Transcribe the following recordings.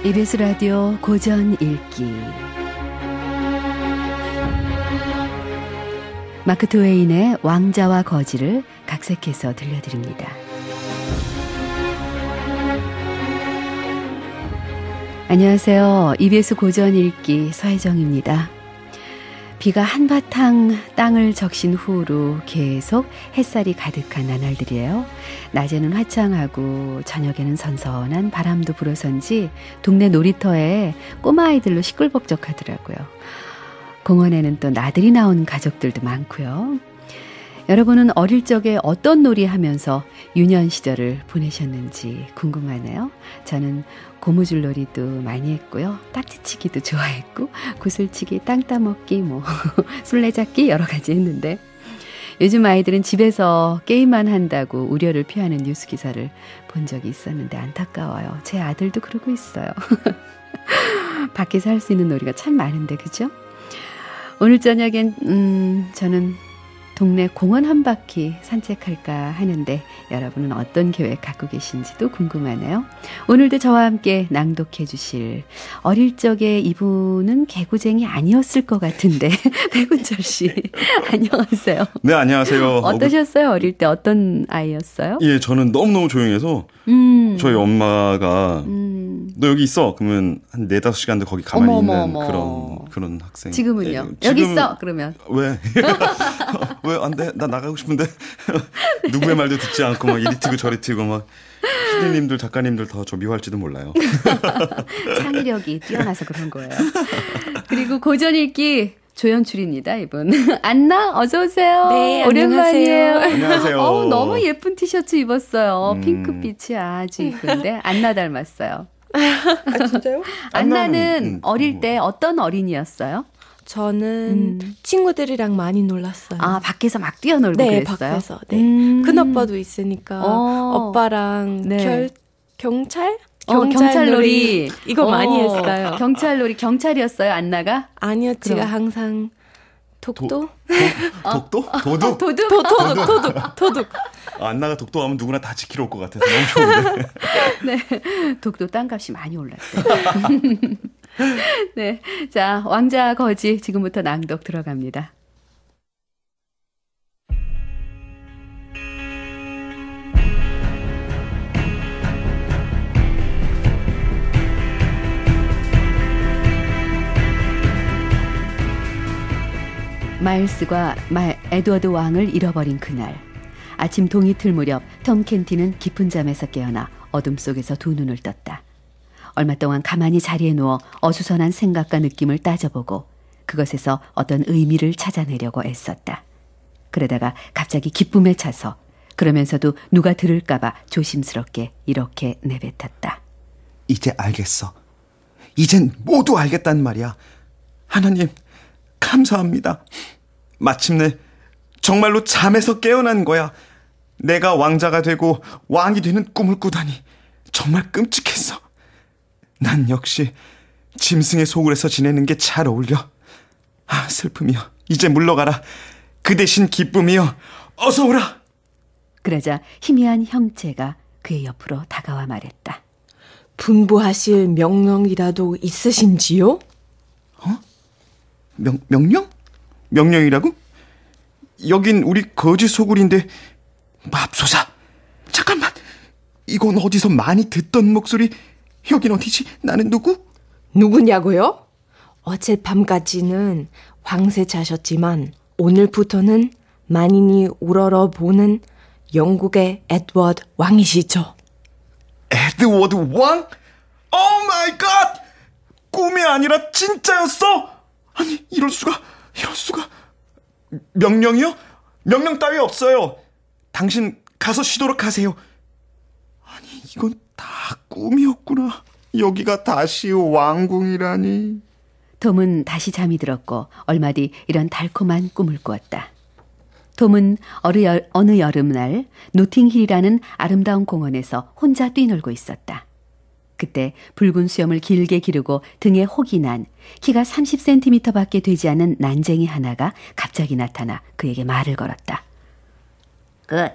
EBS 라디오 고전 읽기 마크 트웨인의 왕자와 거지를 각색해서 들려드립니다. 안녕하세요. EBS 고전 읽기 서혜정입니다. 비가 한바탕 땅을 적신 후로 계속 햇살이 가득한 나날들이에요. 낮에는 화창하고 저녁에는 선선한 바람도 불어선지 동네 놀이터에 꼬마아이들로 시끌벅적하더라고요. 공원에는 또 나들이 나온 가족들도 많고요. 여러분은 어릴 적에 어떤 놀이 하면서 유년 시절을 보내셨는지 궁금하네요. 저는 고무줄놀이도 많이 했고요. 딱지치기도 좋아했고 구슬치기, 땅 따먹기, 술래잡기 여러 가지 했는데 요즘 아이들은 집에서 게임만 한다고 우려를 표하는 뉴스 기사를 본 적이 있었는데 안타까워요. 제 아들도 그러고 있어요. 밖에서 할 수 있는 놀이가 참 많은데 그죠? 오늘 저녁엔 저는 동네 공원 한 바퀴 산책할까 하는데 여러분은 어떤 계획 갖고 계신지도 궁금하네요. 오늘도 저와 함께 낭독해 주실 어릴 적에 이분은 개구쟁이 아니었을 것 같은데 백운철 씨 안녕하세요. 네, 안녕하세요. 어떠셨어요? 어릴 때 어떤 아이였어요? 예, 저는 너무너무 조용해서 저희 엄마가 너 여기 있어. 그러면 한 4-5시간도 거기 가만히 있는 그런 학생. 지금은요? 예, 여기 있어. 그러면. 왜? 왜 안 돼? 나 나가고 싶은데. 누구의 말도 듣지 않고 막 이리 튀고 저리 튀고 막 PD님들 작가님들 더 저 미워할지도 몰라요. 창의력이 뛰어나서 그런 거예요. 그리고 고전 읽기 조연출입니다, 이분. 안나, 어서 오세요. 네, 오랜만이에요. 안녕하세요. 너무 예쁜 티셔츠 입었어요. 핑크빛이 아주 이쁜데 안나 닮았어요. 아, 진짜요? 안나는 어릴 때 어떤 어린이였어요? 저는 친구들이랑 많이 놀았어요. 아, 밖에서 막 뛰어놀고 네, 그랬어요? 밖에서. 네. 큰오빠도 있으니까 오빠랑 네. 경찰놀이 이거 많이 했어요. 경찰놀이 경찰이었어요, 안나가? 아니요, 제가 항상 독도? 도둑? 도둑. 안나가 독도하면 누구나 다 지키러 올 것 같아서 너무 좋은데. 네, 독도 땅값이 많이 올랐대요. 네, 자, 왕자 거지 지금부터 낭독 들어갑니다. 마일스가 에드워드 왕을 잃어버린 그날 아침 동이 틀 무렵 톰 켄티는 깊은 잠에서 깨어나 어둠 속에서 두 눈을 떴다. 얼마 동안 가만히 자리에 누워 어수선한 생각과 느낌을 따져보고 그것에서 어떤 의미를 찾아내려고 애썼다. 그러다가 갑자기 기쁨에 차서 그러면서도 누가 들을까봐 조심스럽게 이렇게 내뱉었다. 이제 알겠어. 이젠 모두 알겠단 말이야. 하나님 감사합니다. 마침내 정말로 잠에서 깨어난 거야. 내가 왕자가 되고 왕이 되는 꿈을 꾸다니 정말 끔찍했어. 난 역시 짐승의 소굴에서 지내는 게 잘 어울려. 아, 슬픔이여 이제 물러가라. 그 대신 기쁨이여 어서 오라. 그러자 희미한 형체가 그의 옆으로 다가와 말했다. 분부하실 명령이라도 있으신지요? 명령? 명령이라고? 여긴 우리 거지 소굴인데. 맙소사, 잠깐만. 이건 어디서 많이 듣던 목소리. 여긴 어디지? 나는 누구? 누구냐고요? 어젯밤까지는 황새자셨지만 오늘부터는 만인이 우러러보는 영국의 에드워드 왕이시죠. 에드워드 왕? 오 마이 갓! 꿈이 아니라 진짜였어? 아니, 이럴 수가. 명령이요? 명령 따위 없어요. 당신 가서 쉬도록 하세요. 아니, 이건 다 꿈이었구나. 여기가 다시 왕궁이라니. 톰은 다시 잠이 들었고 얼마 뒤 이런 달콤한 꿈을 꾸었다. 톰은 어느 여름날 노팅힐이라는 아름다운 공원에서 혼자 뛰놀고 있었다. 그때 붉은 수염을 길게 기르고 등에 혹이 난 키가 30cm밖에 되지 않은 난쟁이 하나가 갑자기 나타나 그에게 말을 걸었다.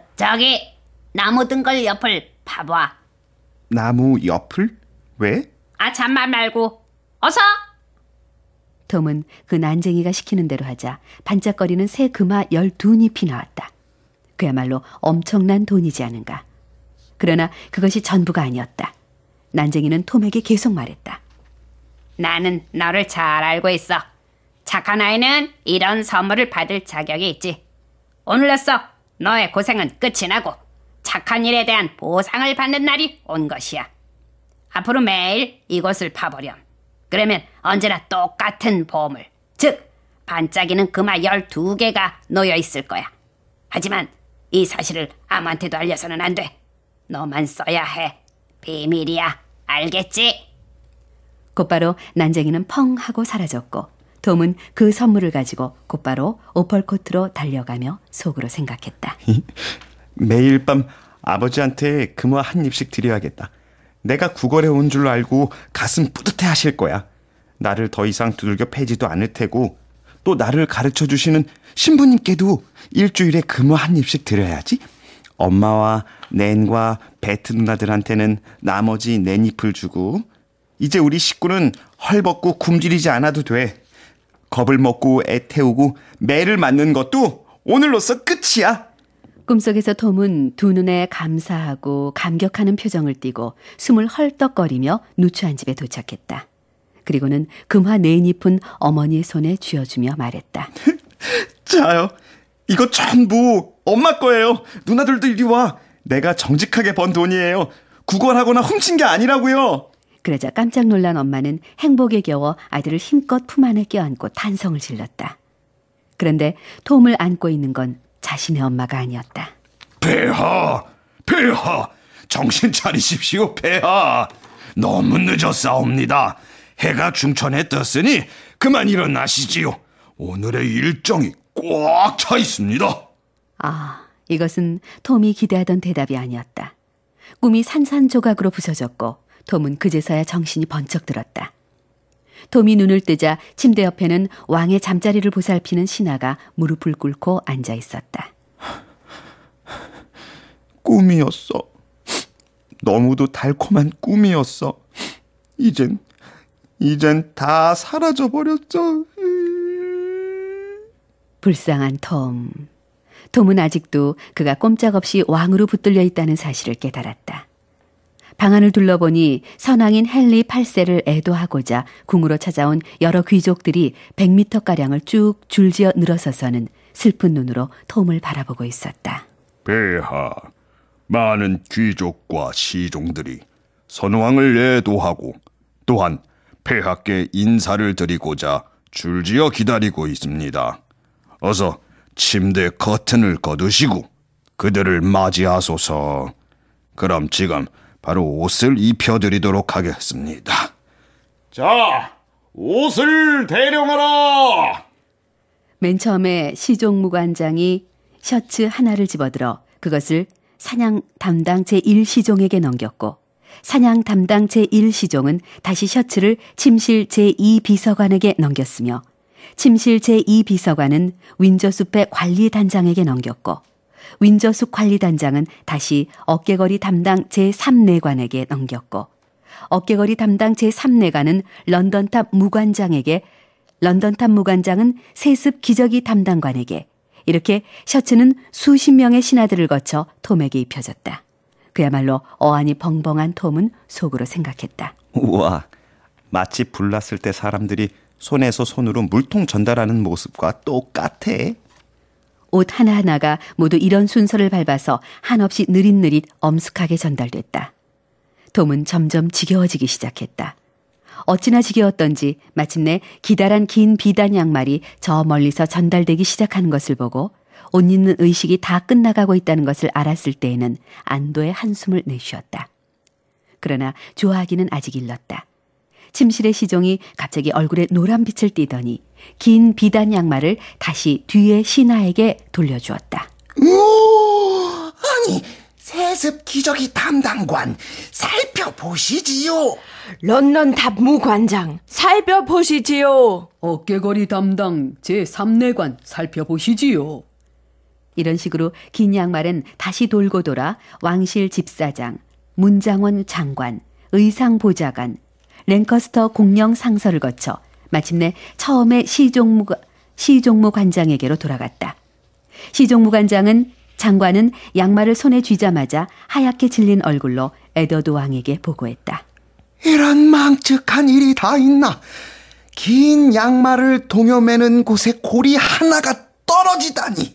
저기 나무 등걸 옆을 봐봐. 나무 옆을? 왜? 잠만 말고 어서. 톰은 그 난쟁이가 시키는 대로 하자 반짝거리는 새 금화 12잎이 나왔다. 그야말로 엄청난 돈이지 않은가. 그러나 그것이 전부가 아니었다. 난쟁이는 톰에게 계속 말했다. 나는 너를 잘 알고 있어. 착한 아이는 이런 선물을 받을 자격이 있지. 오늘로써 너의 고생은 끝이 나고 착한 일에 대한 보상을 받는 날이 온 것이야. 앞으로 매일 이곳을 파보렴. 그러면 언제나 똑같은 보물, 즉 반짝이는 금화 12개가 놓여 있을 거야. 하지만 이 사실을 아무한테도 알려서는 안 돼. 너만 써야 해. 비밀이야. 알겠지? 곧바로 난쟁이는 펑 하고 사라졌고 톰은 그 선물을 가지고 곧바로 오펄코트로 달려가며 속으로 생각했다. 매일 밤 아버지한테 금화 한 입씩 드려야겠다. 내가 구걸해 온 줄 알고 가슴 뿌듯해 하실 거야. 나를 더 이상 두들겨 패지도 않을 테고 또 나를 가르쳐 주시는 신부님께도 일주일에 금화 한 입씩 드려야지. 엄마와 낸과 베트 누나들한테는 나머지 낸잎을 주고 이제 우리 식구는 헐벗고 굶주리지 않아도 돼. 겁을 먹고 애 태우고 매를 맞는 것도 오늘로써 끝이야. 꿈속에서 톰은 두 눈에 감사하고 감격하는 표정을 띠고 숨을 헐떡거리며 누추한 집에 도착했다. 그리고는 금화 4잎은 어머니의 손에 쥐어주며 말했다. 자요. 이거 전부 엄마 거예요. 누나들도 이리 와. 내가 정직하게 번 돈이에요. 구걸하거나 훔친 게 아니라고요. 그러자 깜짝 놀란 엄마는 행복에 겨워 아들을 힘껏 품 안에 껴안고 탄성을 질렀다. 그런데 톰을 안고 있는 건 자신의 엄마가 아니었다. 폐하, 정신 차리십시오, 폐하. 너무 늦었사옵니다. 해가 중천에 떴으니 그만 일어나시지요. 오늘의 일정이 꽉 차 있습니다. 이것은 톰이 기대하던 대답이 아니었다. 꿈이 산산조각으로 부서졌고 톰은 그제서야 정신이 번쩍 들었다. 톰이 눈을 뜨자 침대 옆에는 왕의 잠자리를 보살피는 신하가 무릎을 꿇고 앉아 있었다. 꿈이었어. 너무도 달콤한 꿈이었어. 이젠 다 사라져버렸어. 불쌍한 톰. 톰은 아직도 그가 꼼짝없이 왕으로 붙들려 있다는 사실을 깨달았다. 방안을 둘러보니 선왕인 헨리 8세를 애도하고자 궁으로 찾아온 여러 귀족들이 100m가량을 쭉 줄지어 늘어서서는 슬픈 눈으로 톰을 바라보고 있었다. 폐하, 많은 귀족과 시종들이 선왕을 애도하고 또한 폐하께 인사를 드리고자 줄지어 기다리고 있습니다. 어서 침대 커튼을 거두시고 그들을 맞이하소서. 그럼 지금 바로 옷을 입혀드리도록 하겠습니다. 자, 옷을 대령하라. 맨 처음에 시종무관장이 셔츠 하나를 집어들어 그것을 사냥 담당 제1시종에게 넘겼고 사냥 담당 제1시종은 다시 셔츠를 침실 제2비서관에게 넘겼으며 침실 제2비서관은 윈저숲의 관리단장에게 넘겼고 윈저숲 관리단장은 다시 어깨거리 담당 제3내관에게 넘겼고 어깨거리 담당 제3내관은 런던탑 무관장에게 런던탑 무관장은 세습 기저귀 담당관에게 이렇게 셔츠는 수십 명의 신하들을 거쳐 톰에게 입혀졌다. 그야말로 어안이 벙벙한 톰은 속으로 생각했다. 우와, 마치 불났을 때 사람들이 손에서 손으로 물통 전달하는 모습과 똑같아. 옷 하나하나가 모두 이런 순서를 밟아서 한없이 느릿느릿 엄숙하게 전달됐다. 톰은 점점 지겨워지기 시작했다. 어찌나 지겨웠던지 마침내 기다란 긴 비단 양말이 저 멀리서 전달되기 시작하는 것을 보고 옷 입는 의식이 다 끝나가고 있다는 것을 알았을 때에는 안도의 한숨을 내쉬었다. 그러나 좋아하기는 아직 일렀다. 침실의 시종이 갑자기 얼굴에 노란빛을 띠더니 긴 비단 양말을 다시 뒤에 신하에게 돌려주었다. 아니, 세습 기저귀 담당관 살펴보시지요. 런던탑 무관장 살펴보시지요. 어깨거리 담당 제3내관 살펴보시지요. 이런 식으로 긴 양말은 다시 돌고 돌아 왕실 집사장, 문장원 장관, 의상보좌관, 랭커스터 공영 상서를 거쳐 마침내 처음에 시종무 관장에게로 돌아갔다. 시종무 관장은 장관은 양말을 손에 쥐자마자 하얗게 질린 얼굴로 에드워드 왕에게 보고했다. 이런 망측한 일이 다 있나? 긴 양말을 동여매는 곳에 고리 하나가 떨어지다니.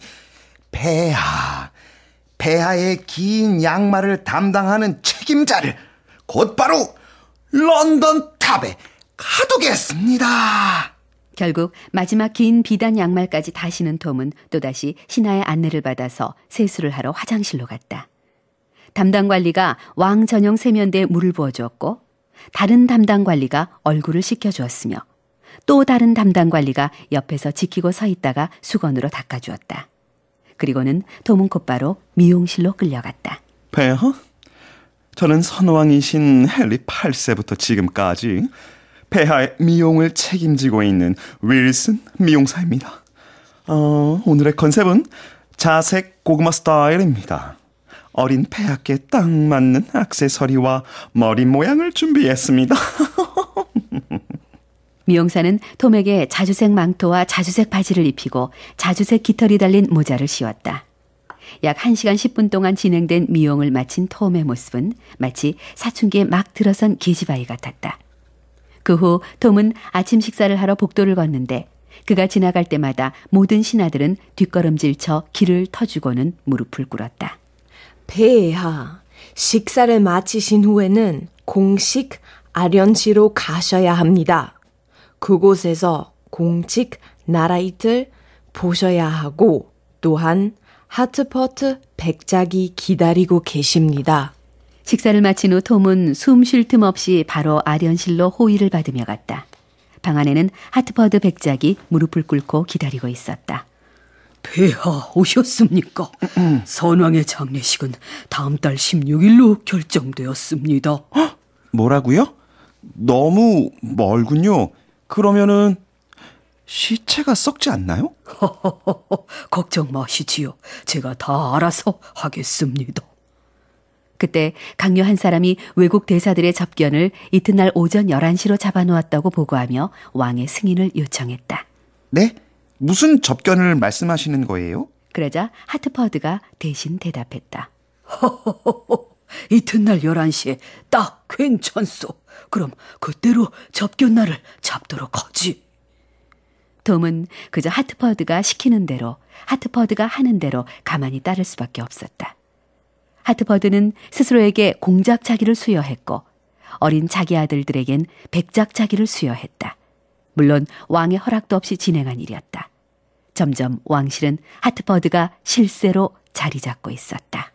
폐하의 긴 양말을 담당하는 책임자를 곧바로 런던 탑에 가두겠습니다. 결국 마지막 긴 비단 양말까지 다 신은 톰은 또다시 신하의 안내를 받아서 세수를 하러 화장실로 갔다. 담당 관리가 왕 전용 세면대에 물을 부어주었고 다른 담당 관리가 얼굴을 씻겨주었으며 또 다른 담당 관리가 옆에서 지키고 서 있다가 수건으로 닦아주었다. 그리고는 톰은 곧바로 미용실로 끌려갔다. 폐하? 저는 선왕이신 헨리 8세부터 지금까지 폐하의 미용을 책임지고 있는 윌슨 미용사입니다. 오늘의 컨셉은 자색 고구마 스타일입니다. 어린 폐하께 딱 맞는 액세서리와 머리 모양을 준비했습니다. 미용사는 톰에게 자주색 망토와 자주색 바지를 입히고 자주색 깃털이 달린 모자를 씌웠다. 약 1시간 10분 동안 진행된 미용을 마친 톰의 모습은 마치 사춘기에 막 들어선 계집아이 같았다. 그 후 톰은 아침 식사를 하러 복도를 걷는데 그가 지나갈 때마다 모든 신하들은 뒷걸음질쳐 길을 터주고는 무릎을 꿇었다. 폐하, 식사를 마치신 후에는 공식 아련시로 가셔야 합니다. 그곳에서 공식 나라이틀 보셔야 하고 또한 하트퍼트 백작이 기다리고 계십니다. 식사를 마친 후 톰은 숨 쉴 틈 없이 바로 아련실로 호의를 받으며 갔다. 방 안에는 하트퍼드 백작이 무릎을 꿇고 기다리고 있었다. 폐하 오셨습니까? 선왕의 장례식은 다음 달 16일로 결정되었습니다. 뭐라고요? 너무 멀군요. 그러면은 시체가 썩지 않나요? 걱정 마시지요. 제가 다 알아서 하겠습니다. 그때 강요 한 사람이 외국 대사들의 접견을 이튿날 오전 11시로 잡아놓았다고 보고하며 왕의 승인을 요청했다. 네? 무슨 접견을 말씀하시는 거예요? 그러자 하트퍼드가 대신 대답했다. 이튿날 11시에 딱 괜찮소. 그럼 그때로 접견날을 잡도록 하지. 톰은 그저 하트퍼드가 시키는 대로, 하트퍼드가 하는 대로 가만히 따를 수밖에 없었다. 하트퍼드는 스스로에게 공작자기를 수여했고 어린 자기 아들들에겐 백작자기를 수여했다. 물론 왕의 허락도 없이 진행한 일이었다. 점점 왕실은 하트퍼드가 실세로 자리 잡고 있었다.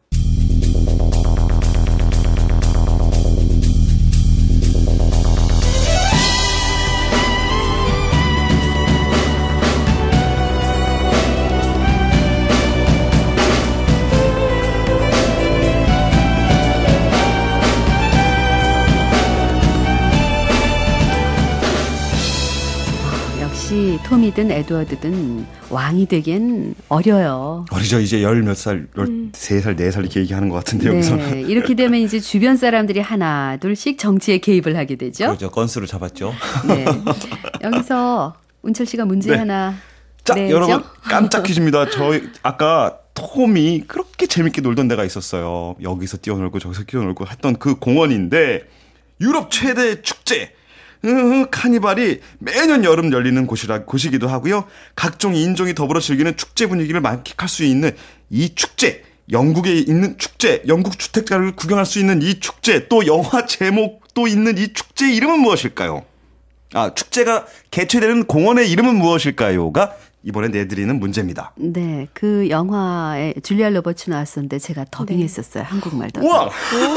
톰이든 에드워드든 왕이 되긴 어려요. 어리죠. 이제 10몇 살, 13살, 4살 이렇게 얘기하는 것 같은데 여기서는. 네, 이렇게 되면 이제 주변 사람들이 하나 둘씩 정치에 개입을 하게 되죠. 그렇죠. 건수를 잡았죠. 네. 여기서 운철 씨가 문제 네. 하나 자, 내죠? 여러분 깜짝 퀴즈입니다. 저희 아까 톰이 그렇게 재밌게 놀던 데가 있었어요. 여기서 뛰어놀고 저기서 뛰어놀고 했던 그 공원인데 유럽 최대 축제 카니발이 매년 여름 열리는 곳이기도 하고요. 각종 인종이 더불어 즐기는 축제 분위기를 만끽할 수 있는 이 축제, 영국에 있는 축제, 영국 주택가를 구경할 수 있는 이 축제, 또 영화 제목도 있는 이 축제의 이름은 무엇일까요? 축제가 개최되는 공원의 이름은 무엇일까요?가 이번에 내드리는 문제입니다. 네, 그 영화에 줄리아 로버츠 나왔었는데 제가 더빙했었어요. 한국말 더빙. 우와!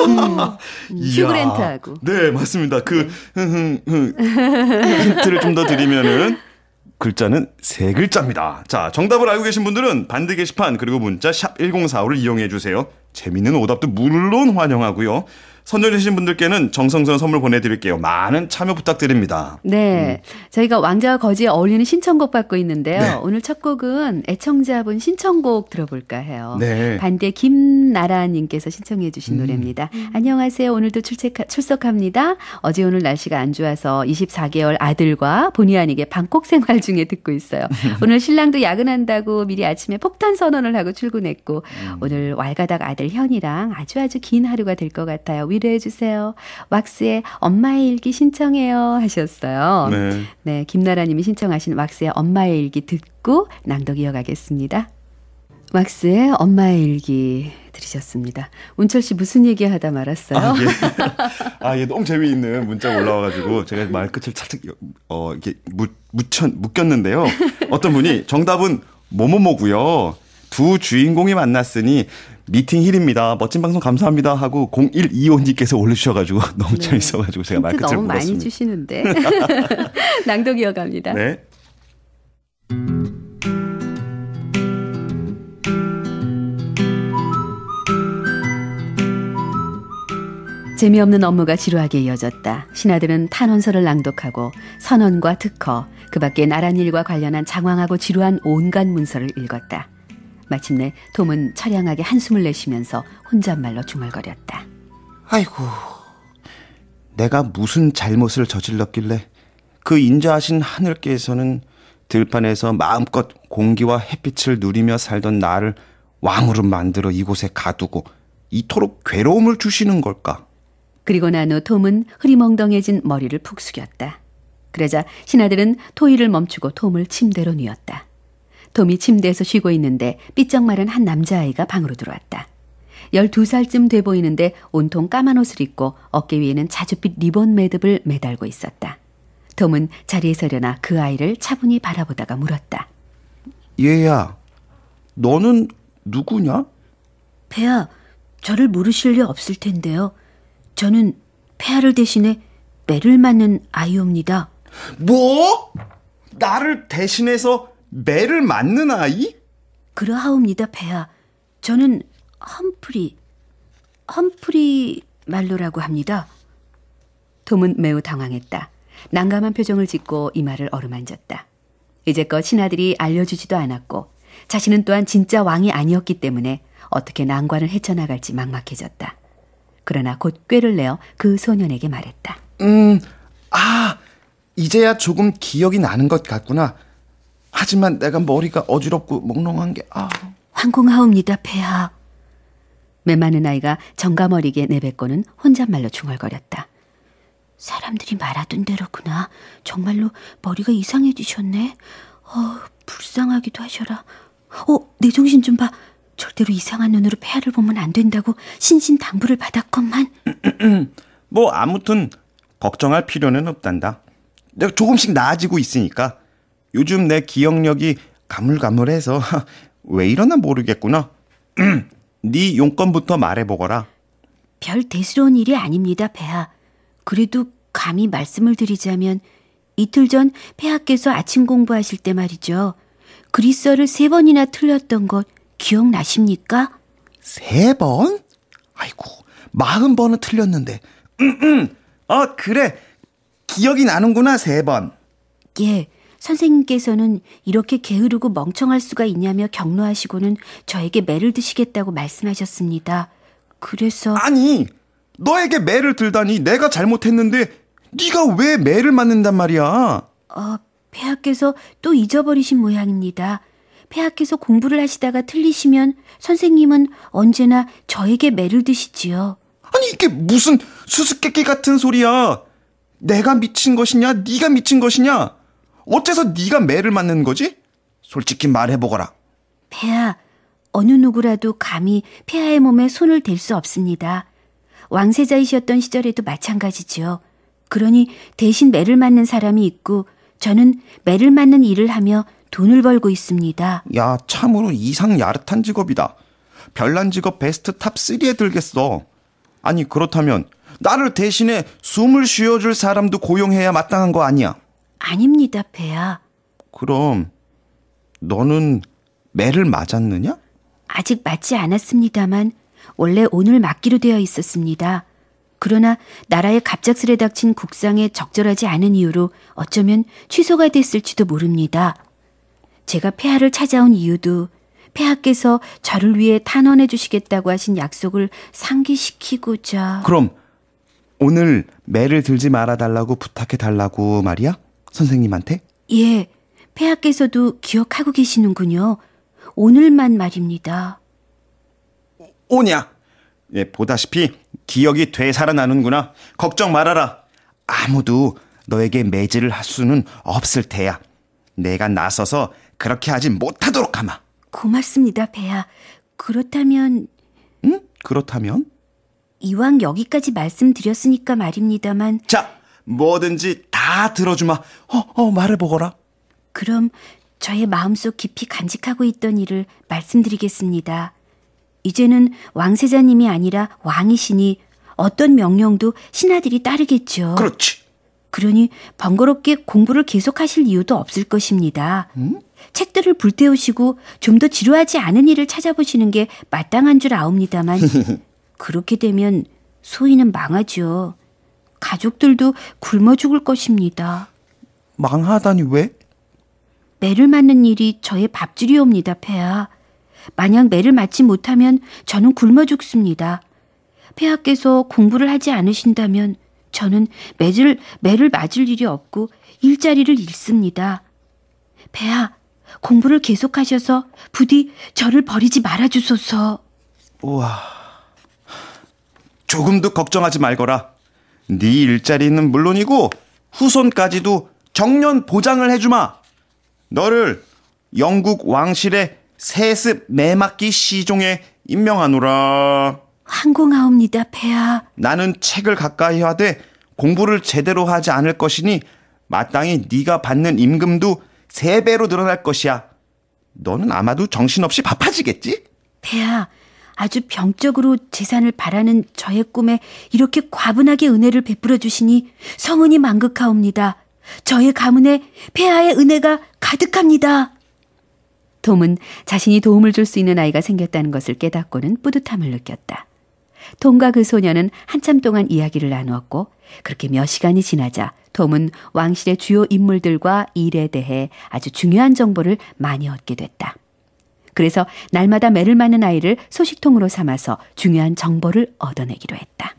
휴그랜트하고. 네, 맞습니다. 힌트를 좀 더 드리면은 글자는 3글자입니다. 자, 정답을 알고 계신 분들은 반대 게시판 그리고 문자 샵 1045를 이용해 주세요. 재미있는 오답도 물론 환영하고요. 선정되신 분들께는 정성스러운 선물 보내드릴게요. 많은 참여 부탁드립니다. 네. 저희가 왕자와 거지에 어울리는 신청곡 받고 있는데요. 네. 오늘 첫 곡은 애청자분 신청곡 들어볼까 해요. 네. 반대 김나라님께서 신청해 주신 노래입니다. 안녕하세요. 오늘도 출석합니다. 어제 오늘 날씨가 안 좋아서 24개월 아들과 본의 아니게 방콕 생활 중에 듣고 있어요. 오늘 신랑도 야근한다고 미리 아침에 폭탄 선언을 하고 출근했고 오늘 왈가닥 아들 현이랑 아주 긴 하루가 될 것 같아요. 위로해 주세요. 왁스의 엄마의 일기 신청해요 하셨어요. 네. 네, 김나라님이 신청하신 왁스의 엄마의 일기 듣고 낭독 이어가겠습니다. 왁스의 엄마의 일기 들으셨습니다. 운철 씨 무슨 얘기 하다 말았어요? 예, 너무 재미있는 문자가 올라와가지고 제가 말끝을 살짝 이렇게 묶였는데요. 어떤 분이 정답은 뭐뭐뭐고요. 두 주인공이 만났으니 미팅 힐입니다. 멋진 방송 감사합니다 하고 0125님께서 올려주셔가지고 너무 재밌어가지고 제가 말끝을 너무 묶었습니다. 많이 주시는데 낭독 이어갑니다. 네. 재미없는 업무가 지루하게 이어졌다. 신하들은 탄원서를 낭독하고 선언과 특허, 그 밖에 나란 일과 관련한 장황하고 지루한 온갖 문서를 읽었다. 마침내 톰은 처량하게 한숨을 내쉬면서 혼잣말로 중얼거렸다. 아이고, 내가 무슨 잘못을 저질렀길래 그 인자하신 하늘께서는 들판에서 마음껏 공기와 햇빛을 누리며 살던 나를 왕으로 만들어 이곳에 가두고 이토록 괴로움을 주시는 걸까? 그리고 난 후 톰은 흐리멍덩해진 머리를 푹 숙였다. 그러자 신하들은 토의를 멈추고 톰을 침대로 뉘었다. 톰이 침대에서 쉬고 있는데 삐쩍 마른 한 남자아이가 방으로 들어왔다. 12살쯤 돼 보이는데 온통 까만 옷을 입고 어깨 위에는 자줏빛 리본 매듭을 매달고 있었다. 톰은 자리에서 일어나 그 아이를 차분히 바라보다가 물었다. 얘야, 너는 누구냐? 폐하, 저를 모르실 리 없을 텐데요. 저는 폐하를 대신해 매를 맞는 아이옵니다. 뭐? 나를 대신해서 매를 맞는 아이? 그러하옵니다, 폐하. 저는 험프리 말로라고 합니다. 톰은 매우 당황했다. 난감한 표정을 짓고 이마를 어루만졌다. 이제껏 신하들이 알려주지도 않았고 자신은 또한 진짜 왕이 아니었기 때문에 어떻게 난관을 헤쳐나갈지 막막해졌다. 그러나 곧 꾀를 내어 그 소년에게 말했다. 이제야 조금 기억이 나는 것 같구나. 하지만 내가 머리가 어지럽고 몽롱한 게 황공하옵니다, 폐하. 메마른 아이가 정감어리게 내뱉고는 혼잣말로 중얼거렸다. 사람들이 말하던 대로구나. 정말로 머리가 이상해지셨네. 불쌍하기도 하셔라. 내 정신 좀 봐. 절대로 이상한 눈으로 폐하를 보면 안 된다고 신신당부를 받았건만. 뭐 아무튼 걱정할 필요는 없단다. 내가 조금씩 나아지고 있으니까. 요즘 내 기억력이 가물가물해서 왜 이러나 모르겠구나. 네 용건부터 말해보거라. 별 대수로운 일이 아닙니다, 폐하. 그래도 감히 말씀을 드리자면 이틀 전 폐하께서 아침 공부하실 때 말이죠. 그리스어를 3번이나 틀렸던 것 기억나십니까? 3번? 아이고, 40번은 틀렸는데. 그래. 기억이 나는구나, 3번. 예, 선생님께서는 이렇게 게으르고 멍청할 수가 있냐며 격노하시고는 저에게 매를 드시겠다고 말씀하셨습니다. 그래서... 아니, 너에게 매를 들다니 내가 잘못했는데 네가 왜 매를 맞는단 말이야? 폐하께서 또 잊어버리신 모양입니다. 폐하께서 공부를 하시다가 틀리시면 선생님은 언제나 저에게 매를 드시지요. 아니, 이게 무슨 수수께끼 같은 소리야. 내가 미친 것이냐, 네가 미친 것이냐. 어째서 네가 매를 맞는 거지? 솔직히 말해보거라. 폐하, 어느 누구라도 감히 폐하의 몸에 손을 댈 수 없습니다. 왕세자이셨던 시절에도 마찬가지지요. 그러니 대신 매를 맞는 사람이 있고 저는 매를 맞는 일을 하며 돈을 벌고 있습니다. 야, 참으로 이상 야릇한 직업이다. 별난 직업 베스트 탑 3에 들겠어. 아니, 그렇다면 나를 대신에 숨을 쉬어줄 사람도 고용해야 마땅한 거 아니야? 아닙니다, 폐하. 그럼 너는 매를 맞았느냐? 아직 맞지 않았습니다만 원래 오늘 맞기로 되어 있었습니다. 그러나 나라에 갑작스레 닥친 국상에 적절하지 않은 이유로 어쩌면 취소가 됐을지도 모릅니다. 제가 폐하를 찾아온 이유도 폐하께서 저를 위해 탄원해 주시겠다고 하신 약속을 상기시키고자. 그럼 오늘 매를 들지 말아달라고 부탁해달라고 말이야? 선생님한테? 예, 폐하께서도 기억하고 계시는군요. 오늘만 말입니다. 오냐? 예, 보다시피 기억이 되살아나는구나. 걱정 말아라. 아무도 너에게 매질을 할 수는 없을 테야. 내가 나서서 그렇게 하지 못하도록 하마. 고맙습니다, 폐하. 그렇다면... 응? 그렇다면? 이왕 여기까지 말씀드렸으니까 말입니다만... 자, 뭐든지 다 들어주마. 말해보거라. 그럼 저의 마음속 깊이 간직하고 있던 일을 말씀드리겠습니다. 이제는 왕세자님이 아니라 왕이시니 어떤 명령도 신하들이 따르겠죠. 그렇지. 그러니 번거롭게 공부를 계속하실 이유도 없을 것입니다. 책들을 불태우시고 좀 더 지루하지 않은 일을 찾아보시는 게 마땅한 줄 아옵니다만 그렇게 되면 소인은 망하죠. 가족들도 굶어 죽을 것입니다. 망하다니 왜? 매를 맞는 일이 저의 밥줄이옵니다, 폐하. 만약 매를 맞지 못하면 저는 굶어 죽습니다. 폐하께서 공부를 하지 않으신다면 저는 매를 맞을 일이 없고 일자리를 잃습니다. 폐하, 공부를 계속하셔서 부디 저를 버리지 말아주소서. 우와, 조금도 걱정하지 말거라. 네 일자리는 물론이고 후손까지도 정년 보장을 해주마. 너를 영국 왕실의 세습 매맞기 시종에 임명하노라. 항공하옵니다, 폐하. 나는 책을 가까이 하되 공부를 제대로 하지 않을 것이니 마땅히 네가 받는 임금도 3배로 늘어날 것이야. 너는 아마도 정신없이 바빠지겠지? 폐하, 아주 병적으로 재산을 바라는 저의 꿈에 이렇게 과분하게 은혜를 베풀어 주시니 성은이 만극하옵니다. 저의 가문에 폐하의 은혜가 가득합니다. 톰은 자신이 도움을 줄 수 있는 아이가 생겼다는 것을 깨닫고는 뿌듯함을 느꼈다. 톰과 그 소녀는 한참 동안 이야기를 나누었고 그렇게 몇 시간이 지나자 톰은 왕실의 주요 인물들과 일에 대해 아주 중요한 정보를 많이 얻게 됐다. 그래서 날마다 매를 맞는 아이를 소식통으로 삼아서 중요한 정보를 얻어내기로 했다.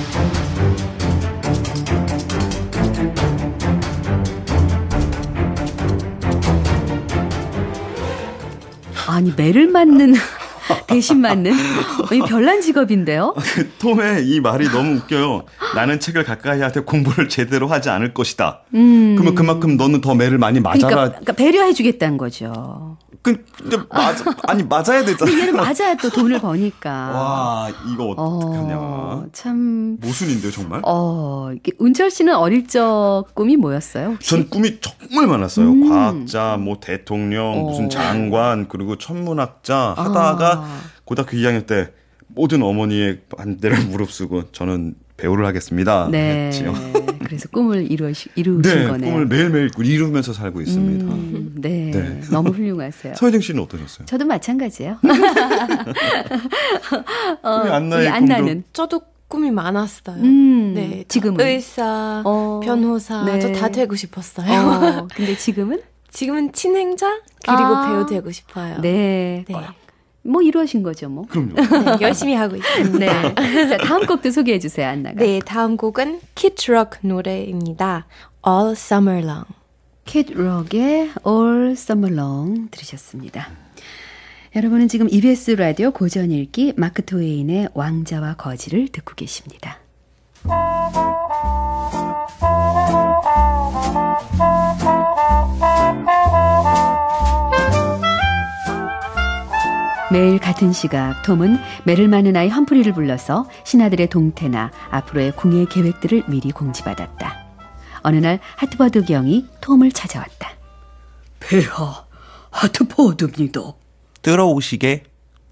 아니, 매를 맞는 대신 맞는 별난 직업인데요. 톰의 이 말이 너무 웃겨요. 나는 책을 가까이 하되 공부를 제대로 하지 않을 것이다. 그러면 그만큼 너는 더 매를 많이 맞아라. 그러니까 배려해주겠다는 거죠. 근데 맞아야 되잖아. 근데 얘는 맞아야 또 돈을 버니까. 와, 이거 어떡하냐. 참. 모순인데요, 정말? 운철 씨는 어릴 적 꿈이 뭐였어요, 혹시? 전 꿈이 정말 많았어요. 과학자, 뭐 대통령, 무슨 장관, 그리고 천문학자 하다가 고등학교 2학년 때 모든 어머니의 반대를 무릅쓰고 저는 배우를 하겠습니다. 네. 했지요. 그래서 꿈을 이루신 네, 거네요. 꿈을 매일매일 이루면서 살고 있습니다. 네. 너무 훌륭하세요. 서혜정 씨는 어떠셨어요? 저도 마찬가지예요. 안나의 안나는? 저도 꿈이 많았어요. 네, 지금은? 의사, 변호사, 네. 저 다 되고 싶었어요. 근데 지금은? 지금은 친행자 그리고 배우 되고 싶어요. 네. 네. 뭐 이루어진 거죠, 뭐. 그럼요. 네, 열심히 하고 있습니다. 네. 자, 다음 곡도 소개해 주세요, 안나가. 네, 다음 곡은 Kid Rock 노래입니다. All Summer Long. Kid Rock의 All Summer Long 들으셨습니다. 여러분은 지금 EBS 라디오 고전 읽기 마크 트웨인의 왕자와 거지를 듣고 계십니다. 매일 같은 시각 톰은 매를 맞는 아이 험프리를 불러서 신하들의 동태나 앞으로의 궁예 계획들을 미리 공지받았다. 어느 날 하트버드 경이 톰을 찾아왔다. 폐하, 하트버드입니다. 들어오시게.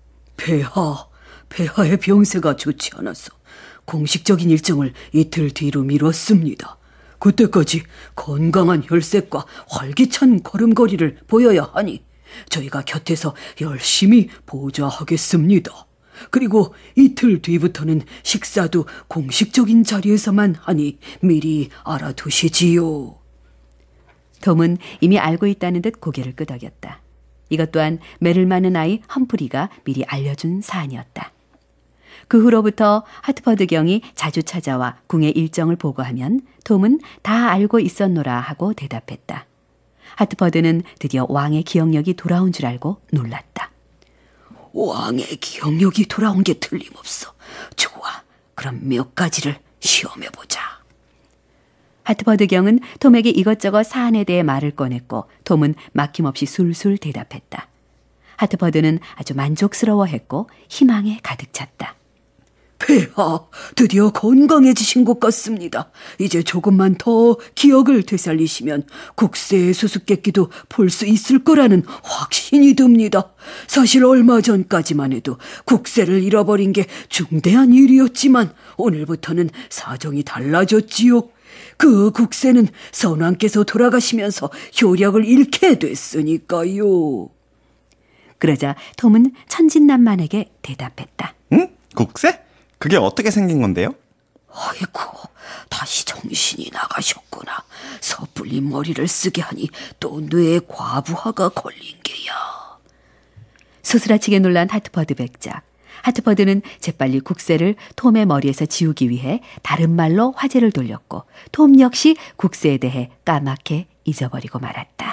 폐하의 병세가 좋지 않아서 공식적인 일정을 이틀 뒤로 미뤘습니다. 그때까지 건강한 혈색과 활기찬 걸음걸이를 보여야 하니 저희가 곁에서 열심히 보좌하겠습니다. 그리고 이틀 뒤부터는 식사도 공식적인 자리에서만 하니 미리 알아두시지요. 톰은 이미 알고 있다는 듯 고개를 끄덕였다. 이것 또한 매를 맞는 아이 험프리가 미리 알려준 사안이었다. 그 후로부터 하트퍼드 경이 자주 찾아와 궁의 일정을 보고하면 톰은 다 알고 있었노라 하고 대답했다. 하트퍼드는 드디어 왕의 기억력이 돌아온 줄 알고 놀랐다. 왕의 기억력이 돌아온 게 틀림없어. 좋아, 그럼 몇 가지를 시험해보자. 하트퍼드 경은 톰에게 이것저것 사안에 대해 말을 꺼냈고 톰은 막힘없이 술술 대답했다. 하트퍼드는 아주 만족스러워했고 희망에 가득 찼다. 폐하, 드디어 건강해지신 것 같습니다. 이제 조금만 더 기억을 되살리시면 국세의 수수께끼도 볼 수 있을 거라는 확신이 듭니다. 사실 얼마 전까지만 해도 국세를 잃어버린 게 중대한 일이었지만 오늘부터는 사정이 달라졌지요. 그 국세는 선왕께서 돌아가시면서 효력을 잃게 됐으니까요. 그러자 톰은 천진난만에게 대답했다. 응? 국세? 그게 어떻게 생긴 건데요? 아이고, 다시 정신이 나가셨구나. 섣불리 머리를 쓰게 하니 또 뇌에 과부하가 걸린 게야. 소스라치게 놀란 하트퍼드 백작. 하트퍼드는 재빨리 국세를 톰의 머리에서 지우기 위해 다른 말로 화제를 돌렸고 톰 역시 국세에 대해 까맣게 잊어버리고 말았다.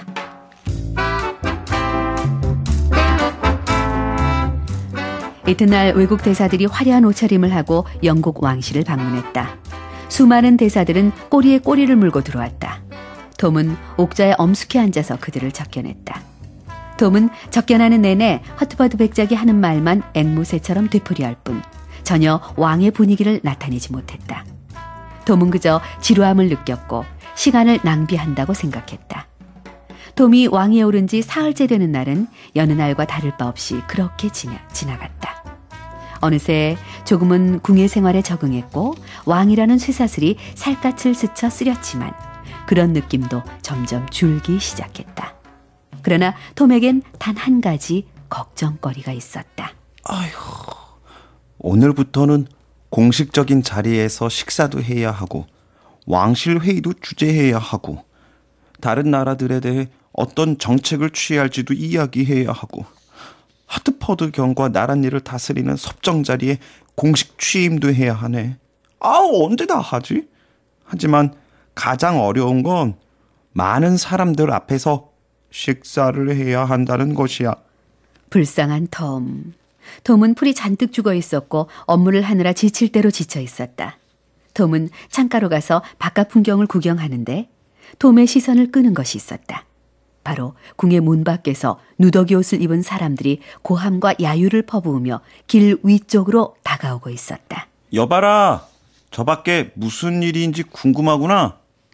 이튿날 외국 대사들이 화려한 옷차림을 하고 영국 왕실을 방문했다. 수많은 대사들은 꼬리에 꼬리를 물고 들어왔다. 톰은 옥자에 엄숙히 앉아서 그들을 접견했다. 톰은 접견하는 내내 허트버드 백작이 하는 말만 앵무새처럼 되풀이할 뿐 전혀 왕의 분위기를 나타내지 못했다. 톰은 그저 지루함을 느꼈고 시간을 낭비한다고 생각했다. 톰이 왕위에 오른 지 사흘째 되는 날은 여느 날과 다를 바 없이 그렇게 지나갔다. 어느새 조금은 궁의 생활에 적응했고 왕이라는 쇠사슬이 살갗을 스쳐 쓰렸지만 그런 느낌도 점점 줄기 시작했다. 그러나 톰에겐 단 한 가지 걱정거리가 있었다. 아휴, 오늘부터는 공식적인 자리에서 식사도 해야 하고 왕실 회의도 주재해야 하고 다른 나라들에 대해 어떤 정책을 취할지도 이야기해야 하고 하트퍼드 경과 나랏일을 다스리는 섭정 자리에 공식 취임도 해야 하네. 언제 다 하지? 하지만 가장 어려운 건 많은 사람들 앞에서 식사를 해야 한다는 것이야. 불쌍한 톰. 톰은 풀이 잔뜩 죽어 있었고 업무를 하느라 지칠 대로 지쳐 있었다. 톰은 창가로 가서 바깥 풍경을 구경하는데 톰의 시선을 끄는 것이 있었다. 바로 궁의 문 밖에서 누더기 옷을 입은 사람들이 고함과 야유를 퍼부으며 길 위쪽으로 다가오고 있었다. 여봐라, 저 밖에 무슨 일인지 궁금하구나.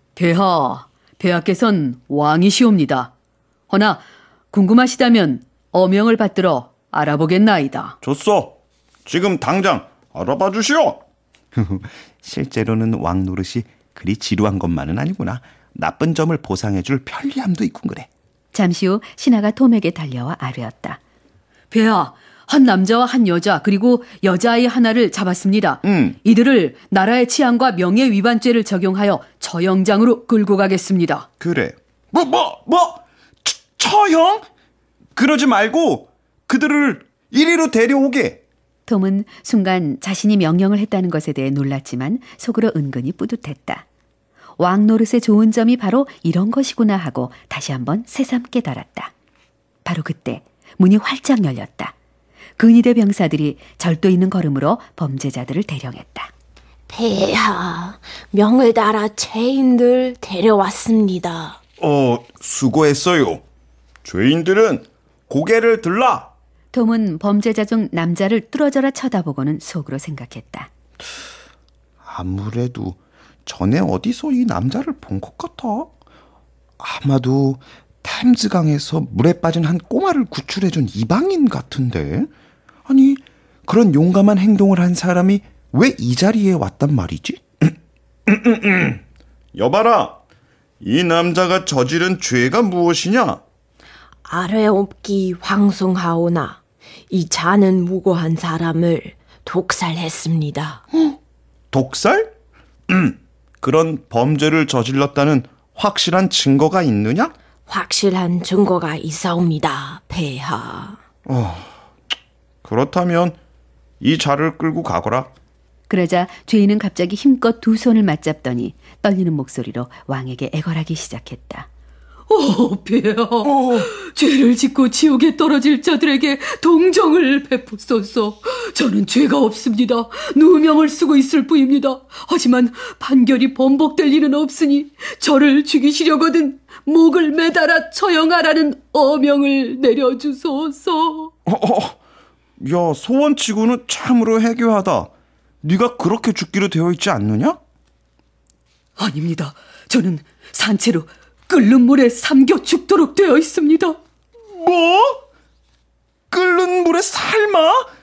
폐하께선 왕이시옵니다. 허나 궁금하시다면 어명을 받들어 알아보겠나이다. 좋소. 지금 당장 알아봐 주시오. 실제로는 왕 노릇이 그리 지루한 것만은 아니구나. 나쁜 점을 보상해줄 편리함도 있군 그래. 잠시 후 신하가 톰에게 달려와 아뢰었다. 폐하, 한 남자와 한 여자 그리고 여자아이 하나를 잡았습니다. 이들을 나라의 치안과 명예 위반죄를 적용하여 처형장으로 끌고 가겠습니다. 그래. 처형? 그러지 말고 그들을 이리로 데려오게. 톰은 순간 자신이 명령을 했다는 것에 대해 놀랐지만 속으로 은근히 뿌듯했다. 왕 노릇의 좋은 점이 바로 이런 것이구나 하고 다시 한번 새삼 깨달았다. 바로 그때 문이 활짝 열렸다. 근위대 병사들이 절도 있는 걸음으로 범죄자들을 대령했다. 폐하, 명을 따라 죄인들 데려왔습니다. 수고했어요. 죄인들은 고개를 들라. 톰은 범죄자 중 남자를 뚫어져라 쳐다보고는 속으로 생각했다. 아무래도 전에 어디서 이 남자를 본 것 같아. 아마도 템즈강에서 물에 빠진 한 꼬마를 구출해준 이방인 같은데. 아니, 그런 용감한 행동을 한 사람이 왜 이 자리에 왔단 말이지? 여봐라, 이 남자가 저지른 죄가 무엇이냐? 아뢰옵기 황송하오나 이 자는 무고한 사람을 독살했습니다. 독살? 그런 범죄를 저질렀다는 확실한 증거가 있느냐? 확실한 증거가 있사옵니다, 폐하. 그렇다면 이 자를 끌고 가거라. 그러자 죄인은 갑자기 힘껏 두 손을 맞잡더니 떨리는 목소리로 왕에게 애걸하기 시작했다. 폐하, 죄를 짓고 지옥에 떨어질 자들에게 동정을 베푸소서. 저는 죄가 없습니다. 누명을 쓰고 있을 뿐입니다. 하지만 판결이 번복될 리는 없으니 저를 죽이시려거든 목을 매달아 처형하라는 어명을 내려주소서. 야, 소원치고는 참으로 해괴하다. 네가 그렇게 죽기로 되어 있지 않느냐? 아닙니다. 저는 산채로 끓는 물에 삼겨 죽도록 되어 있습니다. 뭐? 끓는 물에 삶아?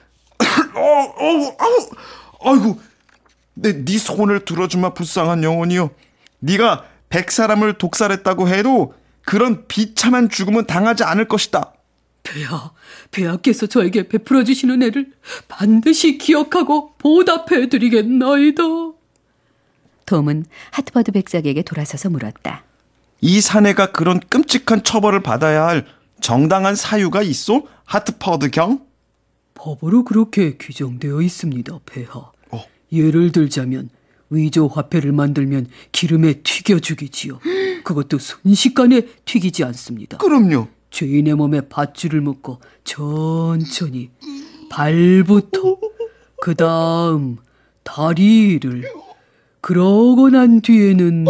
아이고, 네 손을 들어주마 불쌍한 영혼이여. 네가 100사람을 독살했다고 해도 그런 비참한 죽음은 당하지 않을 것이다. 폐하께서 저에게 베풀어 주시는 애를 반드시 기억하고 보답해 드리겠나이다. 톰은 하트퍼드 백작에게 돌아서서 물었다. 이 사내가 그런 끔찍한 처벌을 받아야 할 정당한 사유가 있어? 하트퍼드 경? 법으로 그렇게 규정되어 있습니다, 폐하. 예를 들자면 위조 화폐를 만들면 기름에 튀겨 죽이지요. 그것도 순식간에 튀기지 않습니다. 그럼요. 죄인의 몸에 밧줄을 묶어 천천히 발부터 그 다음 다리를 그러고 난 뒤에는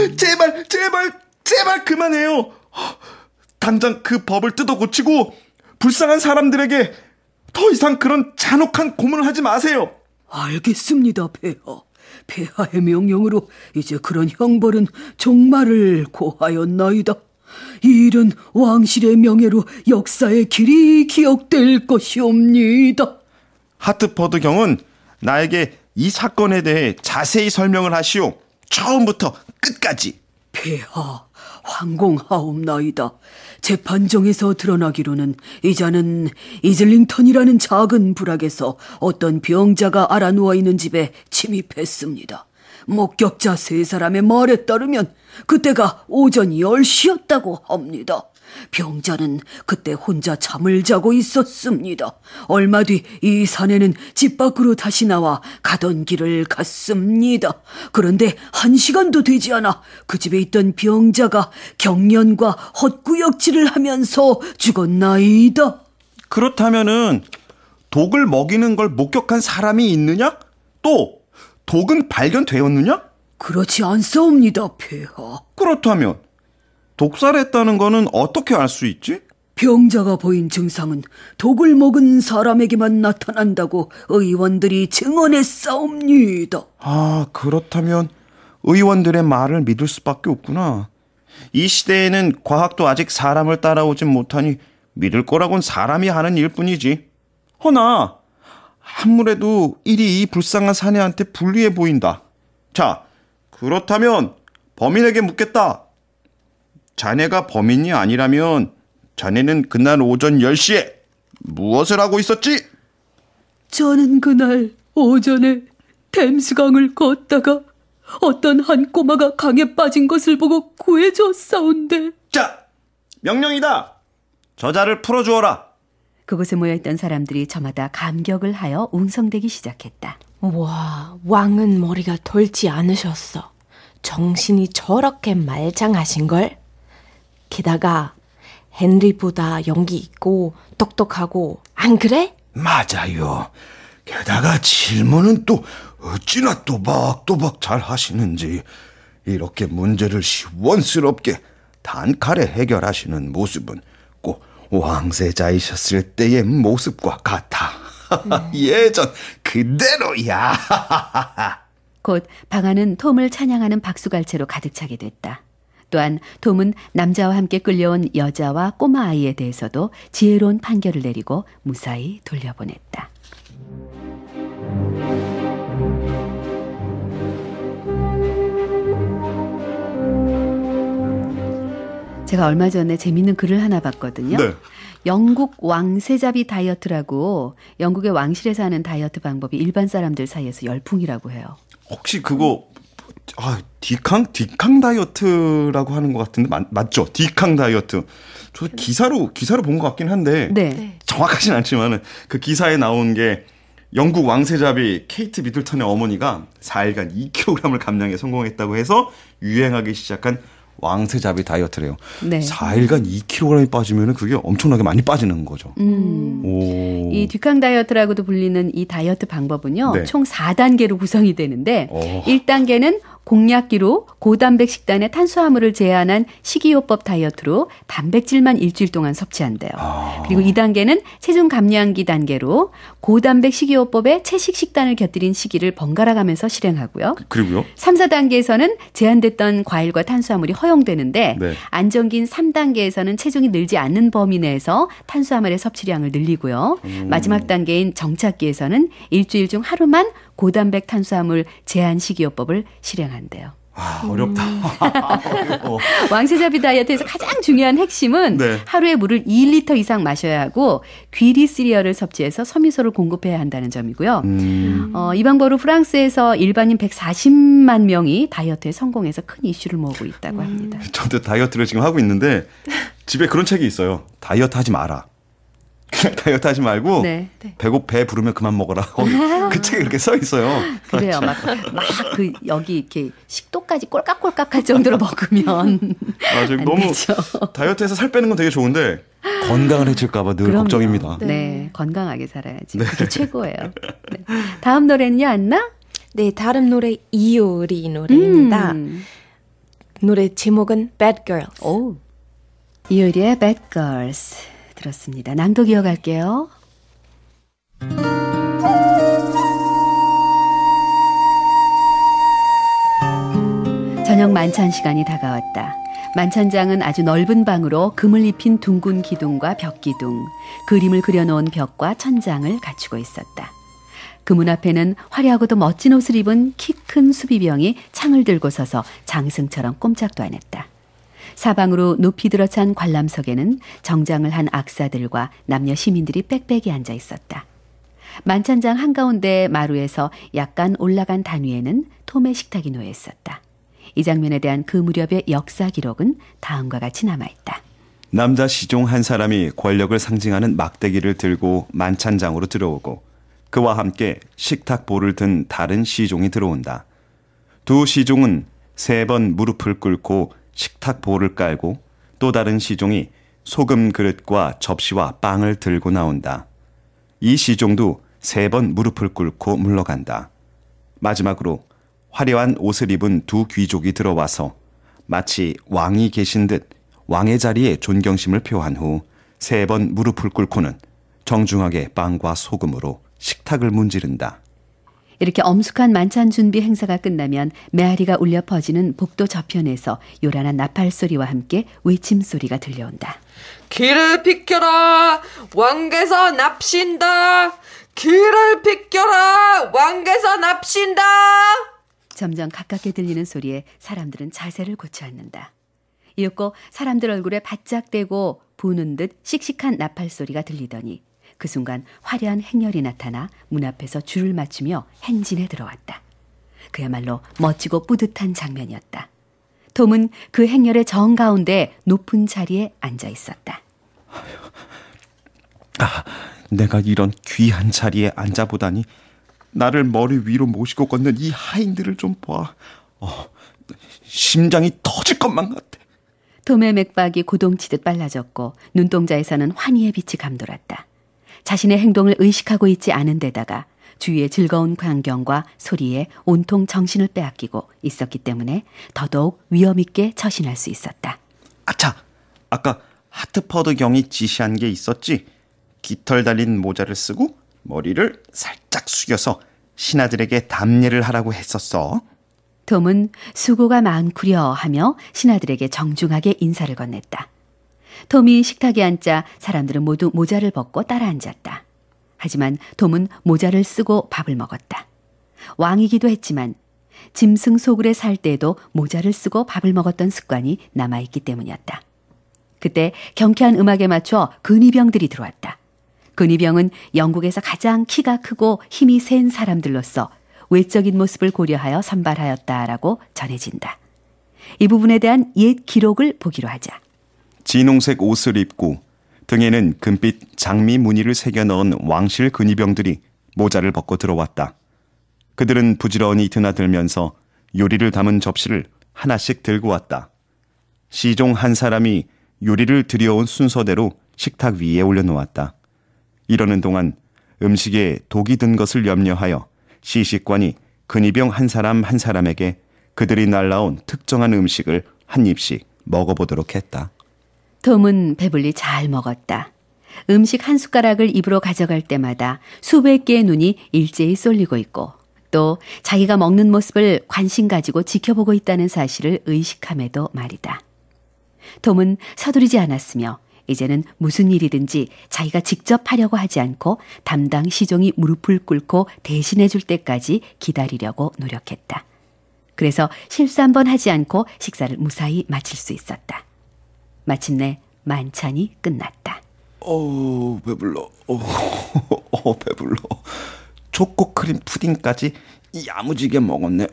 제발 그만해요. 당장 그 법을 뜯어 고치고 불쌍한 사람들에게 더 이상 그런 잔혹한 고문을 하지 마세요. 알겠습니다, 폐하. 폐하의 명령으로 이제 그런 형벌은 종말을 고하였나이다. 이 일은 왕실의 명예로 역사에 길이 기억될 것이옵니다. 하트퍼드 경은 나에게 이 사건에 대해 자세히 설명을 하시오. 처음부터 끝까지. 폐하, 황공하옵나이다. 재판정에서 드러나기로는 이자는 이즐링턴이라는 작은 부락에서 어떤 병자가 알아 누워있는 집에 침입했습니다. 목격자 3사람의 말에 따르면 그때가 오전 10시였다고 합니다. 병자는 그때 혼자 잠을 자고 있었습니다. 얼마 뒤 이 사내는 집 밖으로 다시 나와 가던 길을 갔습니다. 그런데 1시간도 되지 않아 그 집에 있던 병자가 경련과 헛구역질을 하면서 죽었나이다. 그렇다면은 독을 먹이는 걸 목격한 사람이 있느냐? 또 독은 발견되었느냐? 그렇지 않사옵니다, 폐하. 그렇다면 독살했다는 거는 어떻게 알 수 있지? 병자가 보인 증상은 독을 먹은 사람에게만 나타난다고 의원들이 증언했사옵니다. 그렇다면 의원들의 말을 믿을 수밖에 없구나. 이 시대에는 과학도 아직 사람을 따라오진 못하니 믿을 거라곤 사람이 하는 일뿐이지. 허나 아무래도 일이 이 불쌍한 사내한테 불리해 보인다. 자, 그렇다면 범인에게 묻겠다. 자네가 범인이 아니라면 자네는 그날 오전 10시에 무엇을 하고 있었지? 저는 그날 오전에 댐스강을 걷다가 어떤 한 꼬마가 강에 빠진 것을 보고 구해줬사온데. 자, 명령이다. 저자를 풀어주어라. 그곳에 모여있던 사람들이 저마다 감격을 하여 웅성대기 시작했다. 와, 왕은 머리가 돌지 않으셨어. 정신이 저렇게 말짱하신걸? 게다가 헨리보다 연기 있고 똑똑하고, 안 그래? 맞아요. 게다가 질문은 또 어찌나 또박또박 잘 하시는지. 이렇게 문제를 시원스럽게 단칼에 해결하시는 모습은 꼭 왕세자이셨을 때의 모습과 같아. 예전 그대로야. 곧 방 안은 톰을 찬양하는 박수갈채로 가득 차게 됐다. 또한 톰은 남자와 함께 끌려온 여자와 꼬마 아이에 대해서도 지혜로운 판결을 내리고 무사히 돌려보냈다. 제가 얼마 전에 재밌는 글을 하나 봤거든요. 네. 영국 왕세자비 다이어트라고 영국의 왕실에서 하는 다이어트 방법이 일반 사람들 사이에서 열풍이라고 해요. 혹시 그거 디캉 다이어트라고 하는 것 같은데 맞죠? 디캉 다이어트. 저 기사로 본 것 같긴 한데 네. 정확하진 않지만은 그 기사에 나온 게 영국 왕세자비 케이트 미들턴의 어머니가 4일간 2kg을 감량에 성공했다고 해서 유행하기 시작한 왕세자비 다이어트래요. 네. 4일간 2kg이 빠지면 그게 엄청나게 많이 빠지는 거죠. 오. 이 디캉 다이어트라고도 불리는 이 다이어트 방법은요. 네. 총 4단계로 구성이 되는데 1단계는 공약기로 고단백 식단에 탄수화물을 제한한 식이요법 다이어트로 단백질만 일주일 동안 섭취한대요. 그리고 2단계는 체중 감량기 단계로 고단백 식이요법에 채식 식단을 곁들인 시기를 번갈아 가면서 실행하고요. 그리고요? 3, 4단계에서는 제한됐던 과일과 탄수화물이 허용되는데 네. 안정기인 3단계에서는 체중이 늘지 않는 범위 내에서 탄수화물의 섭취량을 늘리고요. 마지막 단계인 정착기에서는 일주일 중 하루만 고단백 탄수화물 제한 식이요법을 실행한대요. 어렵다. 왕세자비 다이어트에서 가장 중요한 핵심은 네. 하루에 물을 2리터 이상 마셔야 하고 귀리 시리얼을 섭취해서 섬유소를 공급해야 한다는 점이고요. 이 방법으로 프랑스에서 일반인 140만 명이 다이어트에 성공해서 큰 이슈를 모으고 있다고 합니다. 저도 다이어트를 지금 하고 있는데 집에 그런 책이 있어요. 다이어트 하지 마라. 그냥 다이어트 하지 말고 네. 배 부르면 그만 먹어라. 그 책에 그렇게 써 있어요. 그래요. 막 그 여기 이렇게 식도까지 꼴깍꼴깍할 정도로 먹으면 맞아요. 안 너무 되죠. 다이어트해서 살 빼는 건 되게 좋은데 건강을 해칠까 봐 늘 그럼요. 걱정입니다. 네. 건강하게 살아야지. 그게 최고예요. 네. 다음 노래는요, 안나? 네, 다른 노래 이효리 노래입니다. 노래 제목은 Bad Girls. 오. 이효리의 Bad Girls 들었습니다. 낭독 이어갈게요. 저녁 만찬 시간이 다가왔다. 만찬장은 아주 넓은 방으로 금을 입힌 둥근 기둥과 벽기둥, 그림을 그려놓은 벽과 천장을 갖추고 있었다. 그 문 앞에는 화려하고도 멋진 옷을 입은 키 큰 수비병이 창을 들고 서서 장승처럼 꼼짝도 안 했다. 사방으로 높이 들어찬 관람석에는 정장을 한 악사들과 남녀 시민들이 빽빽이 앉아 있었다. 만찬장 한가운데 마루에서 약간 올라간 단위에는 톰의 식탁이 놓여 있었다. 이 장면에 대한 그 무렵의 역사 기록은 다음과 같이 남아있다. 남자 시종 한 사람이 권력을 상징하는 막대기를 들고 만찬장으로 들어오고 그와 함께 식탁보를 든 다른 시종이 들어온다. 두 시종은 3번 무릎을 꿇고 식탁보를 깔고 또 다른 시종이 소금 그릇과 접시와 빵을 들고 나온다. 이 시종도 3번 무릎을 꿇고 물러간다. 마지막으로 화려한 옷을 입은 두 귀족이 들어와서 마치 왕이 계신 듯 왕의 자리에 존경심을 표한 후 3번 무릎을 꿇고는 정중하게 빵과 소금으로 식탁을 문지른다. 이렇게 엄숙한 만찬 준비 행사가 끝나면 메아리가 울려 퍼지는 복도 저편에서 요란한 나팔 소리와 함께 외침 소리가 들려온다. 길을 비켜라! 왕께서 납신다! 길을 비켜라! 왕께서 납신다! 점점 가깝게 들리는 소리에 사람들은 자세를 고쳐 앉는다. 이윽고 사람들 얼굴에 바짝 대고 부는 듯 씩씩한 나팔 소리가 들리더니 그 순간 화려한 행렬이 나타나 문 앞에서 줄을 맞추며 행진에 들어왔다. 그야말로 멋지고 뿌듯한 장면이었다. 톰은 그 행렬의 정가운데 높은 자리에 앉아 있었다. 내가 이런 귀한 자리에 앉아보다니 나를 머리 위로 모시고 걷는 이 하인들을 좀 봐. 심장이 터질 것만 같아. 톰의 맥박이 고동치듯 빨라졌고 눈동자에서는 환희의 빛이 감돌았다. 자신의 행동을 의식하고 있지 않은 데다가 주위의 즐거운 광경과 소리에 온통 정신을 빼앗기고 있었기 때문에 더더욱 위험 있게 처신할 수 있었다. 아차! 아까 하트퍼드 경이 지시한 게 있었지? 깃털 달린 모자를 쓰고 머리를 살짝 숙여서 신하들에게 답례를 하라고 했었어. 톰은 수고가 많구려 하며 신하들에게 정중하게 인사를 건넸다. 톰이 식탁에 앉자 사람들은 모두 모자를 벗고 따라 앉았다. 하지만 톰은 모자를 쓰고 밥을 먹었다. 왕이기도 했지만 짐승 소굴에 살 때에도 모자를 쓰고 밥을 먹었던 습관이 남아있기 때문이었다. 그때 경쾌한 음악에 맞춰 근위병들이 들어왔다. 근위병은 영국에서 가장 키가 크고 힘이 센 사람들로서 외적인 모습을 고려하여 선발하였다라고 전해진다. 이 부분에 대한 옛 기록을 보기로 하자. 진홍색 옷을 입고 등에는 금빛 장미 무늬를 새겨 넣은 왕실 근위병들이 모자를 벗고 들어왔다. 그들은 부지런히 드나들면서 요리를 담은 접시를 하나씩 들고 왔다. 시종 한 사람이 요리를 들여온 순서대로 식탁 위에 올려놓았다. 이러는 동안 음식에 독이 든 것을 염려하여 시식관이 근위병 한 사람 한 사람에게 그들이 날라온 특정한 음식을 한 입씩 먹어보도록 했다. 톰은 배불리 잘 먹었다. 음식 한 숟가락을 입으로 가져갈 때마다 수백 개의 눈이 일제히 쏠리고 있고 또 자기가 먹는 모습을 관심 가지고 지켜보고 있다는 사실을 의식함에도 말이다. 톰은 서두르지 않았으며 이제는 무슨 일이든지 자기가 직접 하려고 하지 않고 담당 시종이 무릎을 꿇고 대신해 줄 때까지 기다리려고 노력했다. 그래서 실수 한 번 하지 않고 식사를 무사히 마칠 수 있었다. 마침내 만찬이 끝났다. 배불러. 배불러. 초코 크림 푸딩까지 야무지게 먹었네.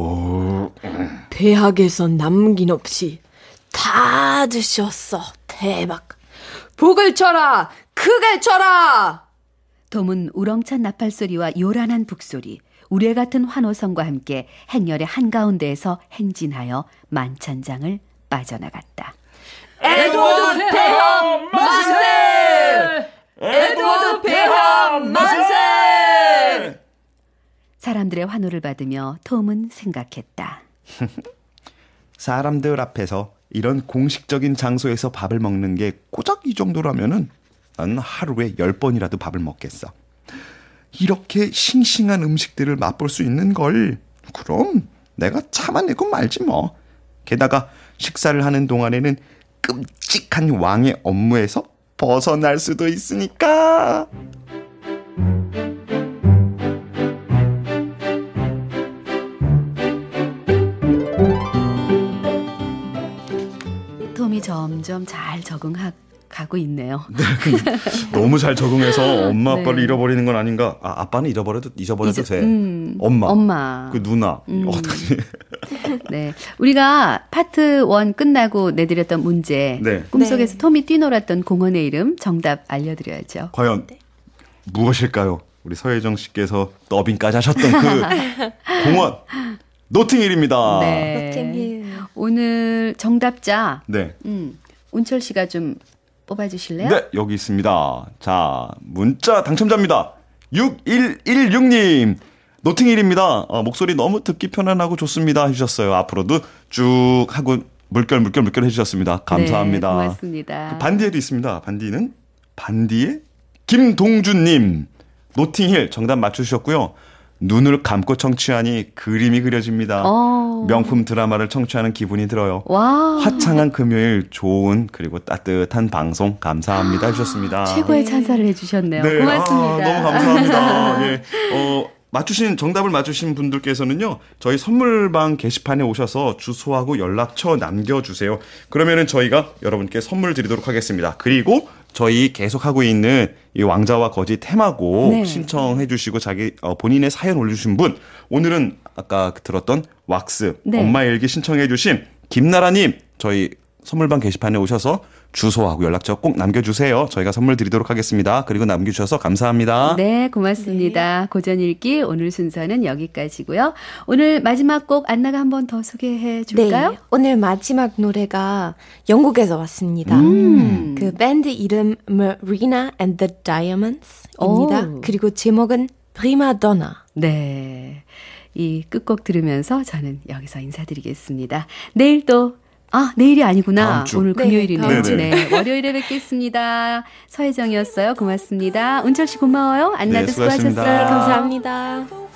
대학에서 남긴 없이 다 드셨어. 대박. 북을 쳐라. 크게 쳐라. 톰은 우렁찬 나팔소리와 요란한 북소리, 우레 같은 환호성과 함께 행렬의 한가운데에서 행진하여 만찬장을 빠져나갔다. 에드워드 폐하 만세! 에드워드 폐하 만세! 사람들의 환호를 받으며 톰은 생각했다. 사람들 앞에서 이런 공식적인 장소에서 밥을 먹는 게 고작 이 정도라면은 난 하루에 10번이라도 밥을 먹겠어. 이렇게 싱싱한 음식들을 맛볼 수 있는 걸 그럼 내가 참아내고 말지 뭐. 게다가 식사를 하는 동안에는 끔찍한 왕의 업무에서 벗어날 수도 있으니까. 톰이 점점 잘 적응하고 있네요. 너무 잘 적응해서 엄마 아빠를 네. 잃어버리는 건 아닌가. 아빠는 잊어버려도 돼. 엄마. 그 누나. 어떡하지? 네, 우리가 파트 1 끝나고 내드렸던 문제. 네. 꿈속에서 톰이 뛰놀았던 공원의 이름 정답 알려드려야죠. 과연 무엇일까요? 우리 서혜정 씨께서 더빙까지 하셨던 그 공원 노팅힐입니다. 네. 노팅힐. 오늘 정답자 네. 운철 씨가 좀 뽑아주실래요? 네, 여기 있습니다. 자, 문자 당첨자입니다. 6116님. 노팅힐입니다. 목소리 너무 듣기 편안하고 좋습니다 해주셨어요. 앞으로도 쭉 하고 물결 해주셨습니다. 감사합니다. 네, 고맙습니다. 반디에도 있습니다. 반디의 김동준님. 노팅힐 정답 맞추셨고요. 눈을 감고 청취하니 그림이 그려집니다. 명품 드라마를 청취하는 기분이 들어요. 와. 화창한 금요일 좋은 그리고 따뜻한 방송 감사합니다 해주셨습니다. 최고의 찬사를 해주셨네요. 네, 고맙습니다. 너무 감사합니다. 예. 정답을 맞추신 분들께서는요, 저희 선물방 게시판에 오셔서 주소하고 연락처 남겨주세요. 그러면은 저희가 여러분께 선물 드리도록 하겠습니다. 그리고 저희 계속하고 있는 이 왕자와 거지 테마곡 네. 신청해 주시고 본인의 사연 올려주신 분, 오늘은 아까 들었던 왁스 네. 엄마 일기 신청해 주신 김나라님, 저희 선물방 게시판에 오셔서 주소하고 연락처 꼭 남겨주세요. 저희가 선물 드리도록 하겠습니다. 그리고 남겨주셔서 감사합니다. 네, 고맙습니다. 고전 읽기 오늘 순서는 여기까지고요. 오늘 마지막 곡 안나가 한 번 더 소개해 줄까요? 네, 오늘 마지막 노래가 영국에서 왔습니다. 그 밴드 이름 Marina and the Diamonds입니다. 오. 그리고 제목은 Prima Donna. 네, 이 끝곡 들으면서 저는 여기서 인사드리겠습니다. 내일 또 내일이 아니구나. 다음 주. 오늘 금요일이네요. 다음 주. 네, 월요일에 뵙겠습니다. 서혜정이었어요. 고맙습니다. 운철 씨 고마워요. 안나도 네, 수고하셨습니다. 수고하셨어요. 감사합니다.